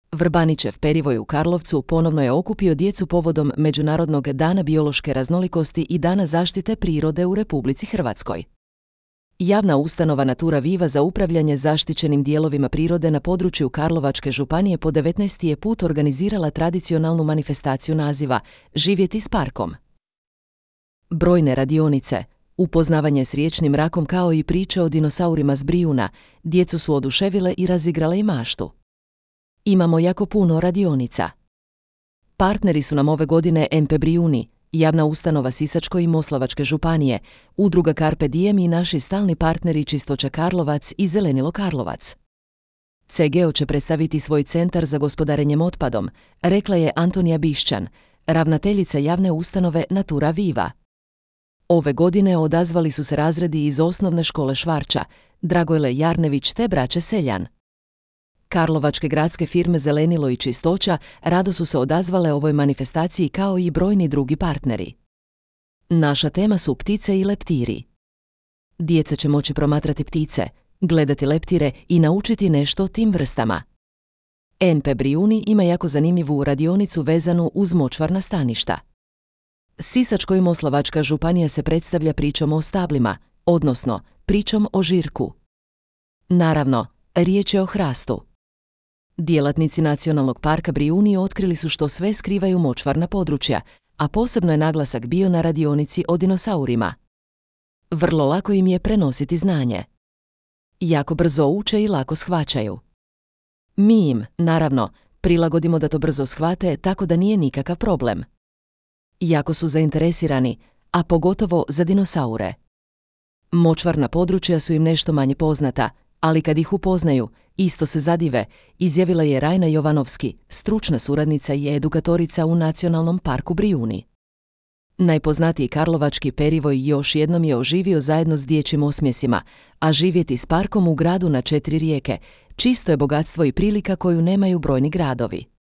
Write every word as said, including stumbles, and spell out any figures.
Vrbanićev perivoj u Karlovcu ponovno je okupio djecu povodom Međunarodnog dana biološke raznolikosti i Dana zaštite prirode u Republici Hrvatskoj. Javna ustanova Natura Viva za upravljanje zaštićenim dijelovima prirode na području Karlovačke županije po devetnaesti je put organizirala tradicionalnu manifestaciju naziva Živjeti s parkom. Brojne radionice, upoznavanje s riječnim rakom kao i priče o dinosaurima s Brijuna, djecu su oduševile i razigrale i maštu. Imamo jako puno radionica. Partneri su nam ove godine M P Brijuni, javna ustanova Sisačko i Moslavačke županije, udruga Carpe Diem i naši stalni partneri Čistoća Karlovac i Zelenilo Karlovac. C G O će predstaviti svoj centar za gospodarenjem otpadom, rekla je Antonija Bišćan, ravnateljica javne ustanove Natura Viva. Ove godine odazvali su se razredi iz osnovne škole Švarča, Dragojle Jarnević te braće Seljan. Karlovačke gradske firme Zelenilo i Čistoća rado su se odazvale ovoj manifestaciji kao i brojni drugi partneri. Naša tema su ptice i leptiri. Djeca će moći promatrati ptice, gledati leptire i naučiti nešto o tim vrstama. N P Brijuni ima jako zanimljivu radionicu vezanu uz močvarna staništa. Sisačko i Moslavačka županija se predstavlja pričom o stablima, odnosno pričom o žirku. Naravno, riječ je o hrastu. Djelatnici Nacionalnog parka Brijuni otkrili su što sve skrivaju močvarna područja, a posebno je naglasak bio na radionici o dinosaurima. Vrlo lako im je prenositi znanje. Jako brzo uče i lako shvaćaju. Mi im, naravno, prilagodimo da to brzo shvate, tako da nije nikakav problem. Jako su zainteresirani, a pogotovo za dinosaure. Močvarna područja su im nešto manje poznata, ali kad ih upoznaju, isto se zadive, izjavila je Rajna Jovanovski, stručna suradnica i edukatorica u Nacionalnom parku Brijuni. Najpoznatiji karlovački perivoj još jednom je oživio zajedno s dječjim osmjesima, a živjeti s parkom u gradu na četiri rijeke, čisto je bogatstvo i prilika koju nemaju brojni gradovi.